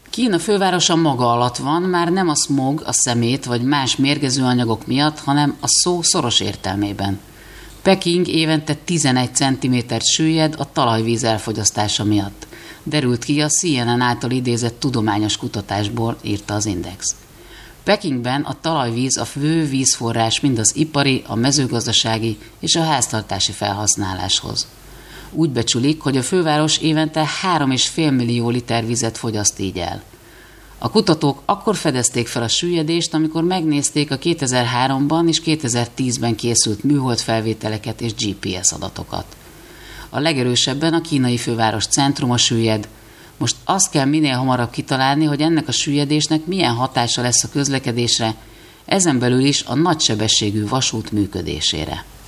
Kína fővárosa maga alatt van, már nem a smog, a szemét vagy más mérgező anyagok miatt, hanem a szó szoros értelmében. Peking évente 11 cm-t süllyed a talajvíz elfogyasztása miatt. Derült ki a CNN által idézett tudományos kutatásból, írta az Index. Pekingben a talajvíz a fő vízforrás mind az ipari, a mezőgazdasági és a háztartási felhasználáshoz. Úgy becsülik, hogy a főváros évente 3,5 millió liter vizet fogyaszt így el. A kutatók akkor fedezték fel a süllyedést, amikor megnézték a 2003-ban és 2010-ben készült műholdfelvételeket és GPS adatokat. A legerősebben a kínai főváros centruma süllyed. Most azt kell minél hamarabb kitalálni, hogy ennek a süllyedésnek milyen hatása lesz a közlekedésre, ezen belül is a nagysebességű vasút működésére.